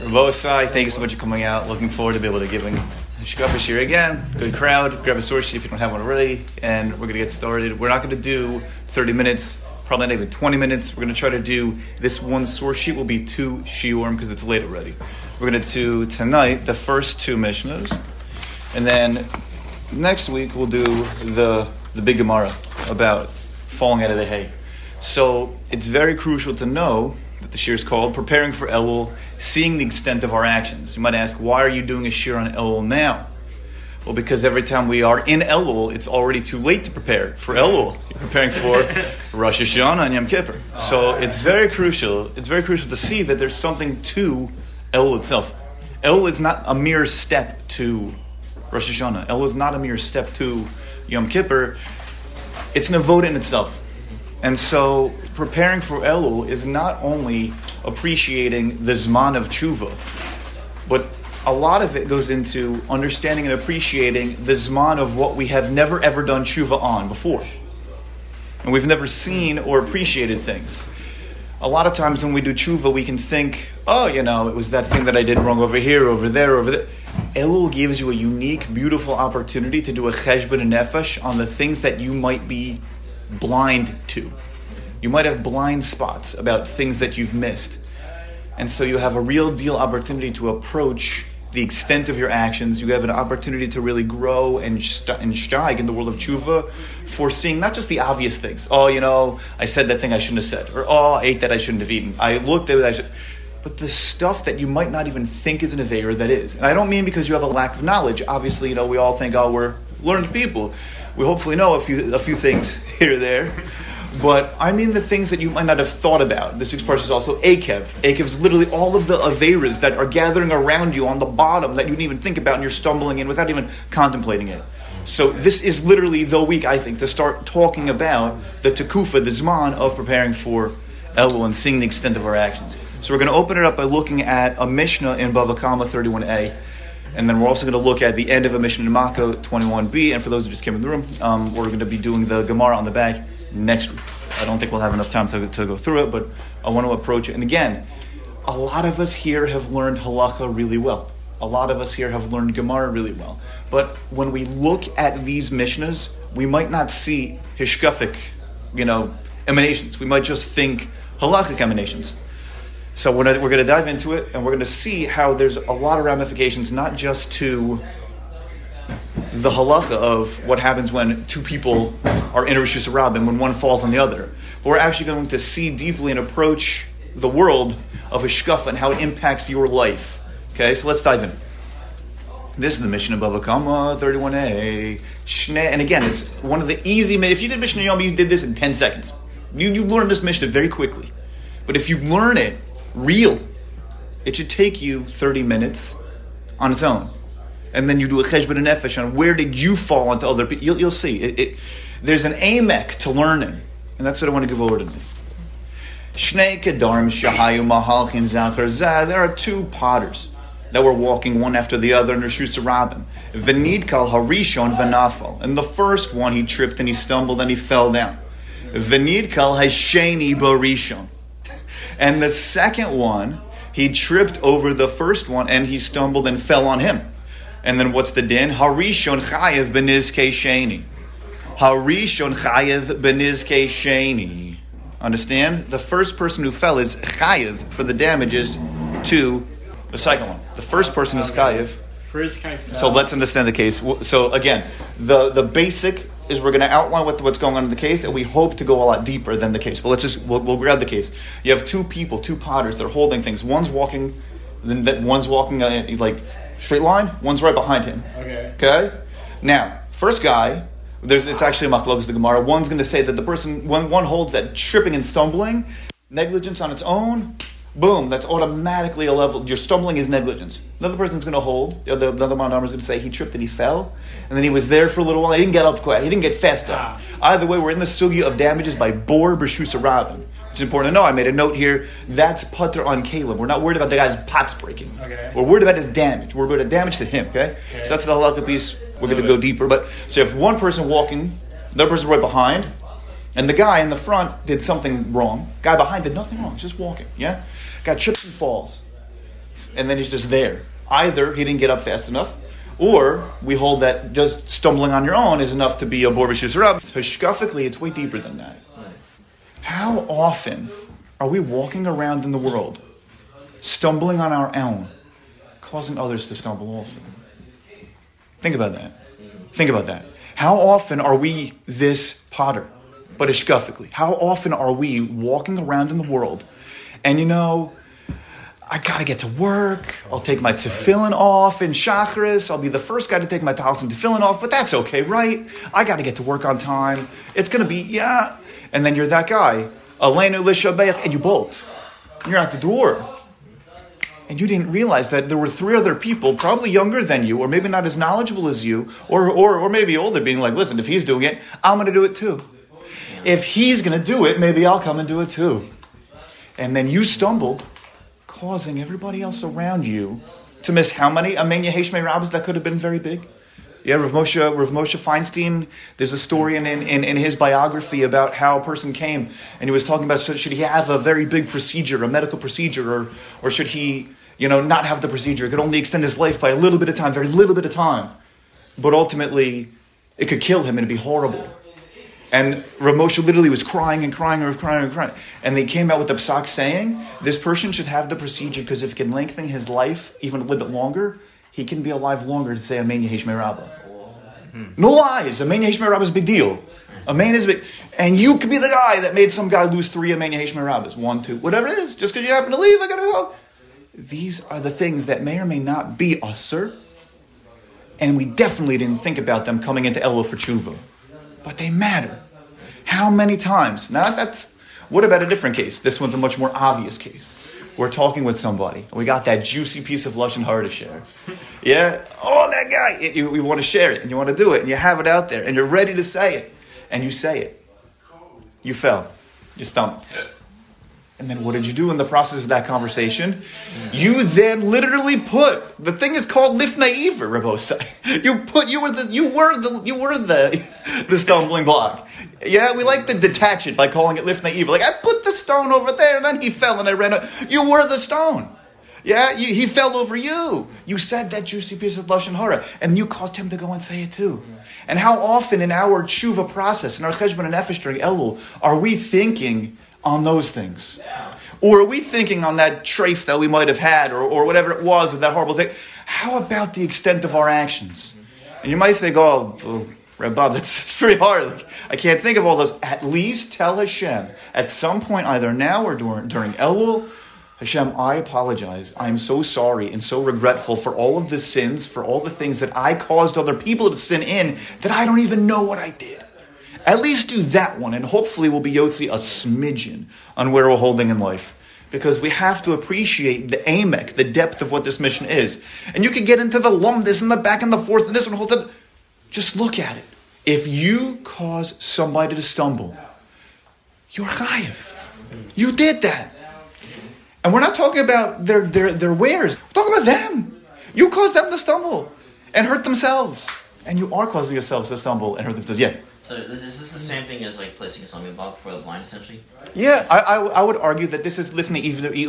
Rabosai, thank you so much for coming out. Looking forward to be able to give a shkaf here again. Good crowd. Grab a source sheet if you don't have one already. And we're going to get started. We're not going to do 30 minutes, probably not even 20 minutes. We're going to try to do this one source sheet will be 2 shiurim because it's late already. We're going to do tonight the first 2 Mishnahs. And then next week we'll do the big Gemara about falling out of the hay. So it's very crucial to know that the shir is called Preparing for Elul, Seeing the Extent of Our Actions. You might ask, why are you doing a shir on Elul now? Well, because every time we are in Elul, it's already too late to prepare for Elul. You're preparing for Rosh Hashanah and Yom Kippur. So it's very crucial. It's very crucial to see that there's something to Elul itself. Elul is not a mere step to Rosh Hashanah. Elul is not a mere step to Yom Kippur. It's an avoda in itself. And so preparing for Elul is not only appreciating the Zman of Tshuva, but a lot of it goes into understanding and appreciating the Zman of what we have never ever done Tshuva on before. And we've never seen or appreciated things. A lot of times when we do Tshuva, we can think, it was that thing that I did wrong over here, over there, over there. Elul gives you a unique, beautiful opportunity to do a cheshbon and nefesh on the things that you might be blind to. You might have blind spots about things that you've missed. And so you have a real deal opportunity to approach the extent of your actions. You have an opportunity to really grow and steig in the world of tshuva, foreseeing not just the obvious things. I said that thing I shouldn't have said. Or, I ate that I shouldn't have eaten. I looked at it, but the stuff that you might not even think is an aveira that is. And I don't mean because you have a lack of knowledge. Obviously, we all think, we're learned people. We hopefully know a few things here or there. But I mean the things that you might not have thought about. This expression is also Akev. Akev is literally all of the Averas that are gathering around you on the bottom that you didn't even think about and you're stumbling in without even contemplating it. So this is literally the week, I think, to start talking about the Tekufa, the Zman of preparing for Elul and seeing the extent of our actions. So we're going to open it up by looking at a Mishnah in Bava Kama 31a. And then we're also going to look at the end of a Mishnah in Mako 21b. And for those who just came in the room, we're going to be doing the Gemara on the back next week. I don't think we'll have enough time to go through it, but I want to approach it. And again, a lot of us here have learned halacha really well. A lot of us here have learned Gemara really well. But when we look at these Mishnahs, we might not see hishkafic, emanations. We might just think halachic emanations. So we're going to dive into it, and we're going to see how there's a lot of ramifications, not just to the halacha of what happens when 2 people are in Rosh Hashanah, when one falls on the other. But we're actually going to see deeply and approach the world of Hishkafa and how it impacts your life. Okay, so let's dive in. This is the Mishnah Bava Kama 31a. And again, it's one of the easy. If you did Mishnah Yom, you did this in 10 seconds. You learned this Mishnah very quickly. But if you learn it real, it should take you 30 minutes on its own. And then you do a cheshbon and nefesh on where did you fall into other people. You'll see. There's an amek to learning. And that's what I want to give over to me. Shnei kedarim shahayu mahalchin zachar zah. There are 2 potters that were walking one after the other in Rosh Hashanah. V'nidkal harishon v'nafal. And the first one, he tripped and he stumbled and he fell down. V'nidkal hasheni barishon. And the second one, he tripped over the first one and he stumbled and fell on him. And then what's the din? Harishon chayev benizkei sheni. Harishon chayev benizkei sheni. Understand? The first person who fell is chayev for the damages to the second one. The first person is chayev. First guy fell. So let's understand the case. So again, the basic is we're going to outline what's going on in the case, and we hope to go a lot deeper than the case. But we'll grab the case. You have 2 people, 2 potters. They're holding things. One's walking like straight line. One's right behind him. Okay. Now, first guy, it's actually a machlokes the Gemara. One's going to say that the person one holds that tripping and stumbling, negligence on its own. Boom, that's automatically a level. Your stumbling is negligence. Another person's going to hold. The other Manamar is going to say he tripped and he fell. And then he was there for a little while. He didn't get up quick. He didn't get fast up. Either way, we're in the sugya of damages by bor b'shusa rabin. It's important to know. I made a note here. That's putter on Caleb. We're not worried about the guy's pots breaking. Okay. We're worried about his damage. We're worried about damage to him. Okay? So that's the halakha piece. We're going to go deeper. But so if one person walking, the other person right behind, and the guy in the front did something wrong. Guy behind did nothing wrong. He's just walking. Yeah? Guy trips and falls. and then he's just there. Either he didn't get up fast enough, or we hold that just stumbling on your own is enough to be a bor b'shus rabba. Hashkafically, it's way deeper than that. How often are we walking around in the world, stumbling on our own, causing others to stumble also? Think about that. Think about that. How often are we this potter, but hashkafically? How often are we walking around in the world, and I gotta get to work. I'll take my tefillin off in Shacharis. I'll be the first guy to take my talis and tefillin off, but that's okay, right? I gotta get to work on time. It's gonna be, And then you're that guy, Aleinu l'shabeach, and you bolt. You're at the door. And you didn't realize that there were 3 other people, probably younger than you, or maybe not as knowledgeable as you, or maybe older, being like, listen, if he's doing it, I'm gonna do it too. If he's gonna do it, maybe I'll come and do it too. And then you stumbled, causing everybody else around you to miss how many Amen Yehesh Me Rabbis that could have been very big? Yeah, Rav Moshe Feinstein, there's a story in his biography about how a person came and he was talking about, should he have a very big procedure, a medical procedure, or should he, not have the procedure? It could only extend his life by a little bit of time, very little bit of time. But ultimately, it could kill him and it'd be horrible. And Rav Moshe literally was crying and crying and crying and crying. And they came out with the psak saying, this person should have the procedure because if it can lengthen his life even a little bit longer, he can be alive longer to say Amen Yehesh Me Rabbah. No lies. Amen Yehesh Me Rabbah is a big deal. Amen is big. And you could be the guy that made some guy lose 3 Amen Yehesh Me Rabbahs. 1, 2, whatever it is. Just because you happen to leave, I gotta go. These are the things that may or may not be usur. And we definitely didn't think about them coming into Elul for tshuva. But they matter. How many times? What about a different case? This one's a much more obvious case. We're talking with somebody. We got that juicy piece of Lashon Hara to share. Yeah? Oh, that guy. We want to share it, and you want to do it, and you have it out there, and you're ready to say it. And you say it. You fell. You stumbled. And then what did you do in the process of that conversation? You then literally the thing is called lifnei iver, Rabbosai. You were the stumbling block. Yeah, we like to detach it by calling it lifnei iver. Like, I put the stone over there and then he fell and I ran out. You were the stone. Yeah, he fell over you. You said that juicy piece of Lashon Hara and you caused him to go and say it too. And how often in our tshuva process, in our cheshbon nefesh during Elul, are we thinking on those things? Or are we thinking on that treif that we might have had or whatever it was, or that horrible thing? How about the extent of our actions? And you might think, Reb Bob, that's pretty hard. Like, I can't think of all those. At least tell Hashem at some point, either now or during Elul, Hashem, I apologize. I'm so sorry and so regretful for all of the sins, for all the things that I caused other people to sin in that I don't even know what I did. At least do that one, and hopefully we'll be yotzi a smidgen on where we're holding in life. Because we have to appreciate the amek, the depth of what this mission is. And you can get into the lumdis and the back and the forth and this one holds up. Just look at it. If you cause somebody to stumble, you're chayiv. You did that. And we're not talking about their wares. We're talking about them. You caused them to stumble and hurt themselves. And you are causing yourselves to stumble and hurt themselves. Yeah. So is this the same thing as like placing a stumbling block for the blind, essentially? Yeah, I would argue that this is lifnei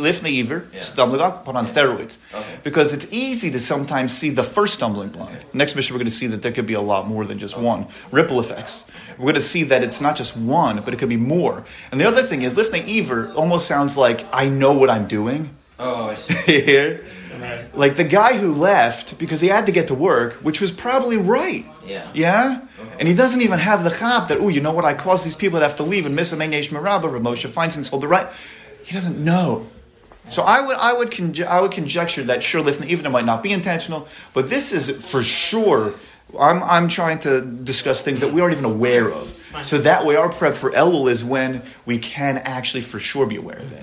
iver, stumbling block, put on steroids. Okay. Because it's easy to sometimes see the first stumbling block. Next mission, we're going to see that there could be a lot more than just one. Ripple effects. We're going to see that it's not just one, but it could be more. And the other thing is, lifnei iver almost sounds like I know what I'm doing. Oh, I see. Here. Like the guy who left because he had to get to work, which was probably right. Yeah? Okay. And he doesn't even have the chap that, you know what, I caused these people to have to leave and miss Amen Yehesh Me Rabbah, Rav Moshe Feinstein told the right. He doesn't know. So I would conjecture that sure, even it might not be intentional, but this is for sure. I'm trying to discuss things that we aren't even aware of. So that way our prep for Elul is when we can actually for sure be aware of it.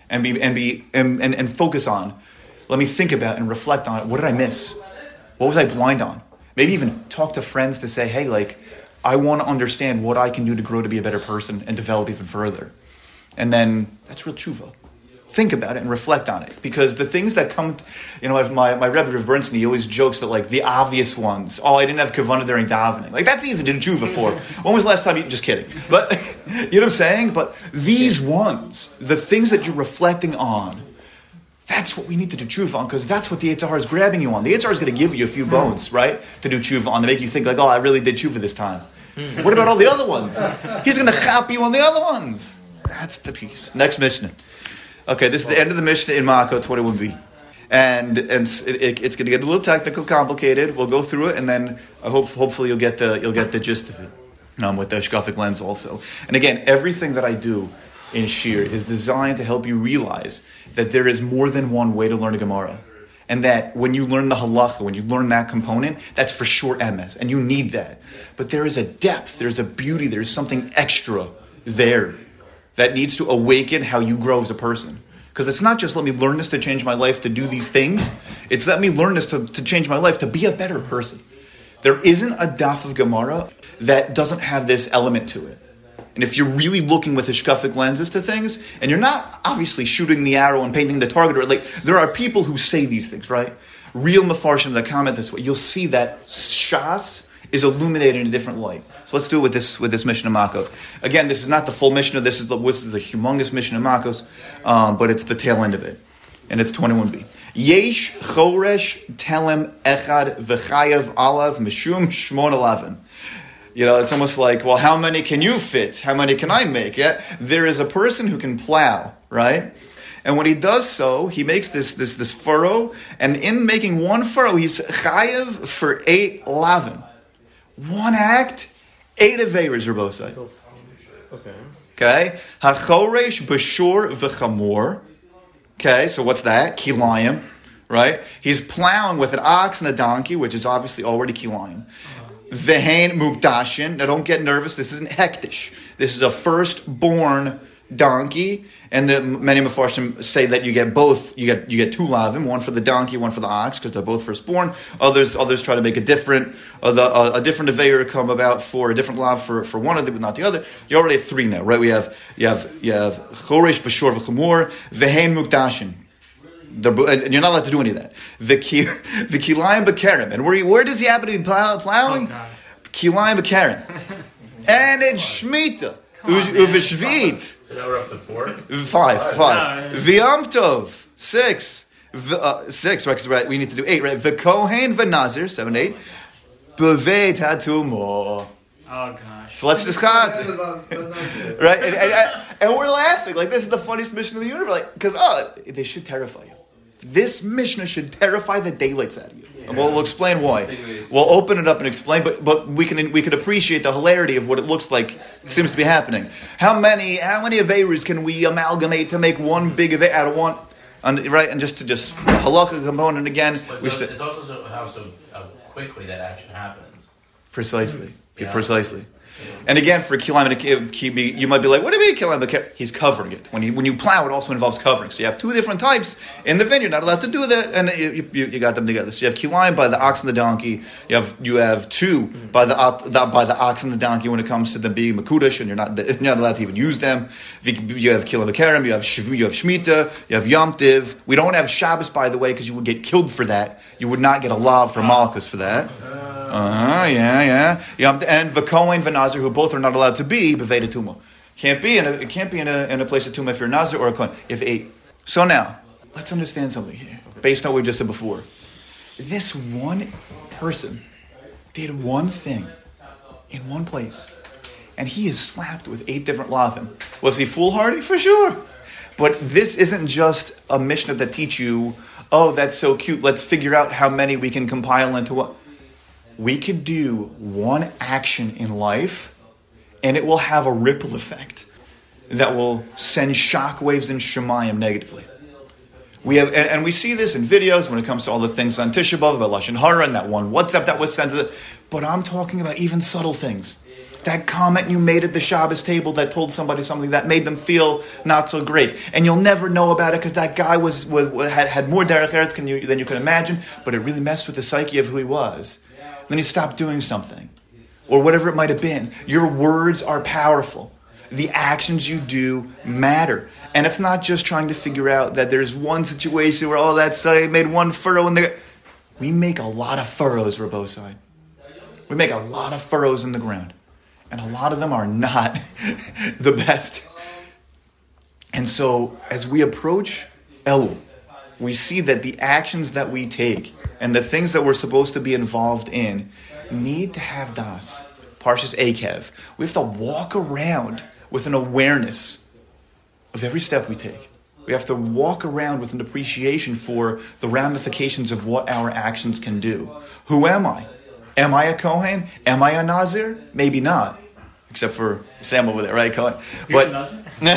And focus on. Let me think about and reflect on it. What did I miss? What was I blind on? Maybe even talk to friends to say, hey, I want to understand what I can do to grow to be a better person and develop even further. And then that's real tshuva. Think about it and reflect on it. Because the things that come, my Rebbe Rav Bernstein, he always jokes that the obvious ones, I didn't have kavanah during davening. That's easy to do tshuva for. When was the last time you, just kidding. But, you know what I'm saying? But these ones, the things that you're reflecting on, That's what we need to do tshuva on, because that's what the Yetzer Hara is grabbing you on. The Yetzer Hara is going to give you a few bones, right, to do tshuva on, to make you think like, oh, I really did tshuva this time. What about all the other ones? He's going to chop you on the other ones. That's the piece. Next Mishnah. Okay, this is the end of the Mishnah in Makot 21b. And it's going to get a little technical, complicated. We'll go through it, and then hopefully you'll get the gist of it. With the Shkafic lens also. And again, everything that I do in Shir is designed to help you realize that there is more than one way to learn a Gemara. And that when you learn the halacha, when you learn that component, that's for sure emes, and you need that. But there is a depth, there's a beauty, there's something extra there that needs to awaken how you grow as a person. Because it's not just let me learn this to change my life to do these things. It's let me learn this to change my life to be a better person. There isn't a daf of Gemara that doesn't have this element to it. And if you're really looking with hishkafic lenses to things, and you're not obviously shooting the arrow and painting the target, or like there are people who say these things, right? Real mefarshim that comment this way. You'll see that Shas is illuminated in a different light. So let's do it with this Mishnah Makos. Again, this is not the full Mishnah. This is a humongous Mishnah Makos, but it's the tail end of it, and it's 21b. Yesh choresh telem echad v'chayav alav mishum shmon 11. It's almost like, well, how many can you fit? How many can I make? Yeah, there is a person who can plow, right? And when he does so, he makes this furrow, and in making one furrow, he's chayav for 8 lavin. One act, 8 aveiros are both sides. Okay. Hachoresh b'shur v'chamor. Okay, so what's that? Kilayim, right? He's plowing with an ox and a donkey, which is obviously already kilayim. Vehain mukdashin. Now don't get nervous. This isn't hektish. This is a firstborn donkey, and many mefarshim say that you get both. You get 2 lavim, one for the donkey, one for the ox, because they're both firstborn. Others try to make a different aveir come about for a different lav for one of them, but not the other. You already have 3 now, right? You have choresh b'shor v'chumor vehain mukdashin. And you're not allowed to do any of that. The kilayim b'kerem. And where does he happen to be plowing? Kilayim b'kerem. And it's Shemitah. Uveshvit. Now we're up to 4? 5. V'yom tov. 6. 6, right? We need to do 8, right? V'kohen v'nazir. 7, 8. B'veit hatumo. Oh gosh. So let's discuss it. Right? And we're laughing. Like, this is the funniest mission of the universe. Like, because, they should terrify you. This Mishnah should terrify the daylights out of you. And we'll explain why. We'll open it up and explain, but we can appreciate the hilarity of what it looks like seems to be happening. How many aveiros can we amalgamate to make one big aveir out of one? Right? And just halakha component again. But it's also how quickly that action happens. Precisely. Yeah. Precisely. And again, for kilayim, you might be like, what do you mean kilayim? He's covering it. When you plow, it also involves covering. So you have 2 different types in the vineyard. Not allowed to do that, and you got them together. So you have kilayim by the ox and the donkey. You have 2 by the ox and the donkey when it comes to them being makudash, and you're not allowed to even use them. You have kilayim b'kerem. You have shmita. You have yom tiv. We don't have Shabbos, by the way, because you would get killed for that. You would not get a lav for malchus for that. Yeah. And v'kohen v'nazir, who both are not allowed to be b'veit tumah. Can't be in a place of tumah if you're a nazir or a kohen. If 8. So now, let's understand something here, based on what we just said before. This one person did one thing in one place, and he is slapped with 8 different lavim. Was he foolhardy? For sure. But this isn't just a Mishnah that teach you, oh, that's so cute, let's figure out how many we can compile into what. We could do one action in life, and it will have a ripple effect that will send shockwaves in Shemayim negatively. We have, and we see this in videos when it comes to all the things on Tisha B'Av about Lashon Hara and that one WhatsApp that was sent to the. But I'm talking about even subtle things. That comment you made at the Shabbos table that told somebody something that made them feel not so great, and you'll never know about it because that guy had more derech eretz than you can imagine, but it really messed with the psyche of who he was. Then you stop doing something, or whatever it might have been. Your words are powerful. The actions you do matter. And it's not just trying to figure out that there's one situation where, oh, that side made one furrow in there. We make a lot of furrows, Rabosai. We make a lot of furrows in the ground. And a lot of them are not the best. And so, as we approach Elul, we see that the actions that we take and the things that we're supposed to be involved in need to have das. Parshas Akev. We have to walk around with an awareness of every step we take. We have to walk around with an appreciation for the ramifications of what our actions can do. Who am I? Am I a Kohen? Am I a Nazir? Maybe not. Except for Sam over there, right, Cohen? But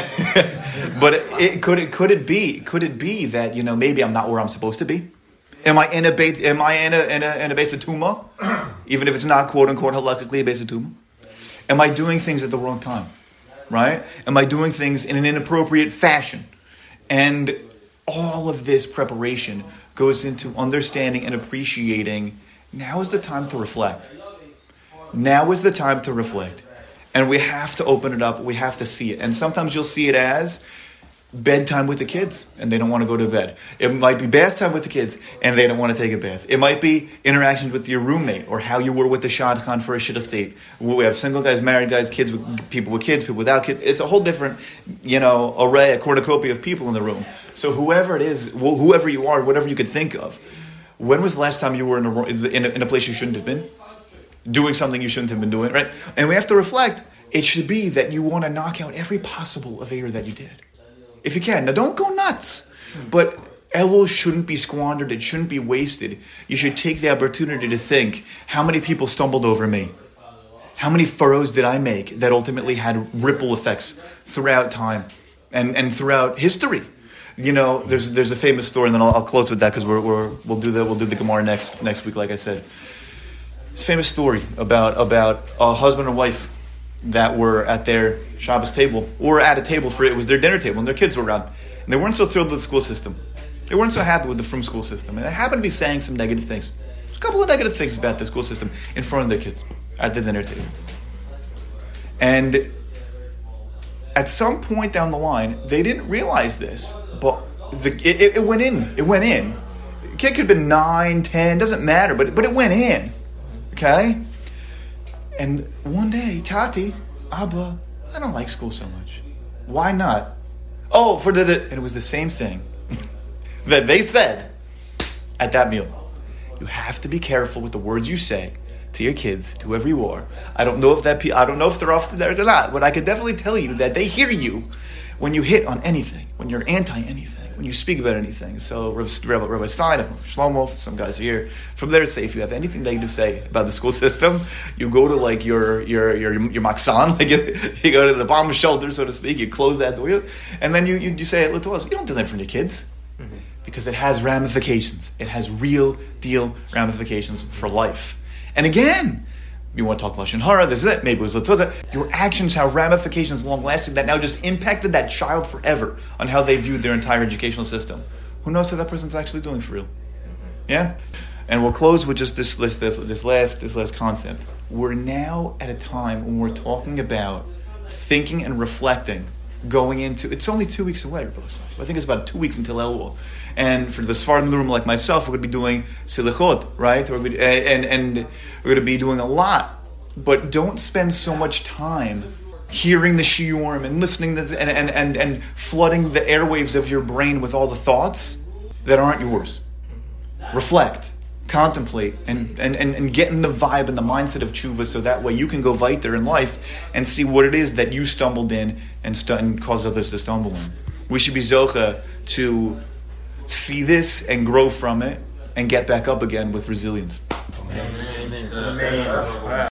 could it be that maybe I'm not where I'm supposed to be? Am I in a base of tuma, even if it's not quote unquote halakhically a base of tuma? Am I doing things at the wrong time? Right? Am I doing things in an inappropriate fashion? And all of this preparation goes into understanding and appreciating. Now is the time to reflect. Now is the time to reflect. And we have to open it up. We have to see it. And sometimes you'll see it as bedtime with the kids, and they don't want to go to bed. It might be bath time with the kids, and they don't want to take a bath. It might be interactions with your roommate, or how you were with the shadchan for a shidduch date. We have single guys, married guys, kids, people with kids, people without kids. It's a whole different, array, a cornucopia of people in the room. So whoever it is, whoever you are, whatever you could think of, when was the last time you were in a place you shouldn't have been? Doing something you shouldn't have been doing, right? And we have to reflect. It should be that you want to knock out every possible aveir that you did. If you can. Now, don't go nuts. But Elul shouldn't be squandered. It shouldn't be wasted. You should take the opportunity to think, how many people stumbled over me? How many furrows did I make that ultimately had ripple effects throughout time and throughout history? There's a famous story, and then I'll close with that because we'll do the Gemara next week, like I said. It's a famous story about a husband and wife that were at their Shabbos table, or at a table it was their dinner table, and their kids were around. And they weren't so thrilled with the school system. They weren't so happy with the Frum school system. And they happened to be saying some negative things. There's a couple of negative things about the school system in front of their kids at the dinner table. And at some point down the line, they didn't realize this, but it went in. It went in. The kid could have been 9, 10, doesn't matter, but it went in. Okay? And one day, Tati, Abba, I don't like school so much. Why not? Oh, and it was the same thing that they said at that meal. You have to be careful with the words you say to your kids, to whoever you are. I don't know if they're off there or not, but I can definitely tell you that they hear you when you hit on anything, when you're anti-anything, when you speak about anything. So Rabbi Stein, Shlomo, some guys are here. From there, say if you have anything negative to say about the school system, you go to like your maksan, like you go to the bomb shelter, so to speak. You close that door, and then you say it to us. You don't do that for your kids, because it has ramifications. It has real deal ramifications for life. And again, you want to talk Lashon Hara, this is it, maybe it was Latuzah. Your actions have ramifications long-lasting that now just impacted that child forever on how they viewed their entire educational system. Who knows how that person's actually doing for real? Yeah? And we'll close with just this last concept. We're now at a time when we're talking about thinking and reflecting, going into, it's only 2 weeks away, I think it's about 2 weeks until Elul. And for the Sfardim in the room like myself, we're going to be doing Silichot, right? And we're going to be doing a lot. But don't spend so much time hearing the shiurim and listening to and flooding the airwaves of your brain with all the thoughts that aren't yours. Reflect, contemplate, and get in the vibe and the mindset of tshuva, so that way you can go weiter in life and see what it is that you stumbled in and caused others to stumble in. We should be zocha to see this and grow from it and get back up again with resilience. Amen.